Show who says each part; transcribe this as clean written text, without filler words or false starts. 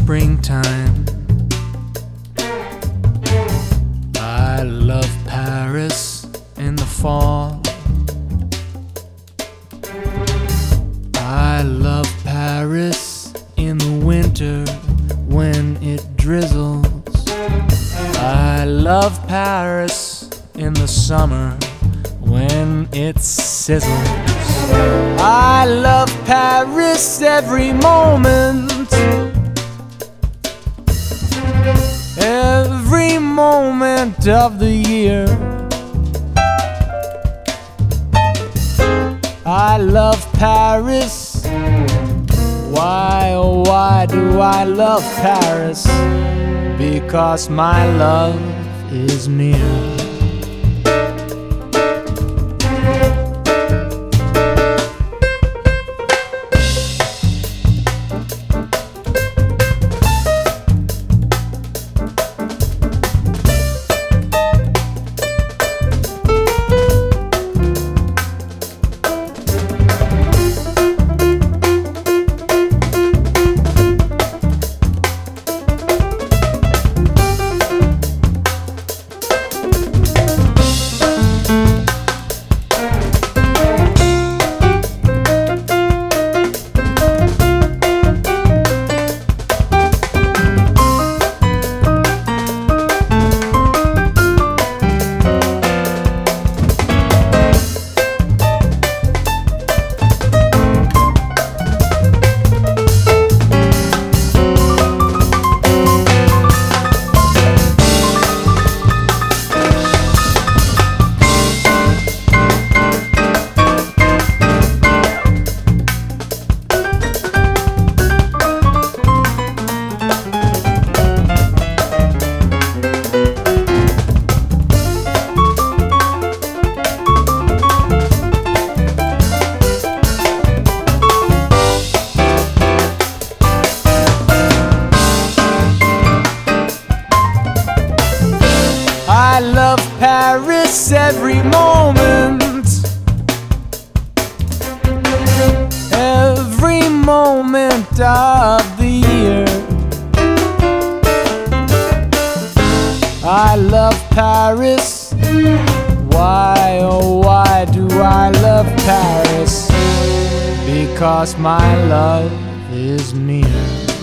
Speaker 1: springtime. I love Paris in the fall. I love Paris in the winter when it drizzles. I love Paris in the summer when it sizzles. I love Paris every moment, every moment of the year. I love Paris. Why, oh why do I love Paris? Because my love is near. I love Paris every moment, every moment of the year. I love Paris. Why, oh why do I love Paris? Because my love is near.